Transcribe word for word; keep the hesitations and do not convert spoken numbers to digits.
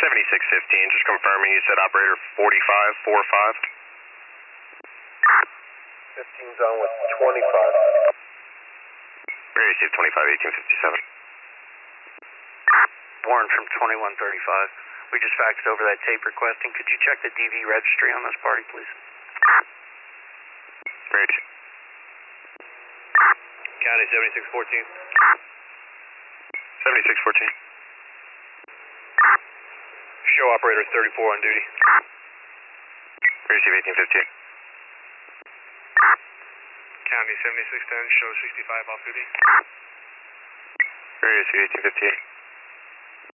seventy-six fifteen, just confirming you said operator forty-five forty-five. fifteen's on with twenty-five. Ready to receive twenty-five eighteen fifty-seven. Warren from twenty-one thirty-five. We just faxed over that tape requesting. Could you check the D V registry on this party, please? Ready. County seventy-six fourteen. seventy-six fourteen. Show operator thirty-four on duty. Ready to receive eighteen fifteen. County seventy-six ten, show sixty-five off duty. Ready to receive eighteen fifteen.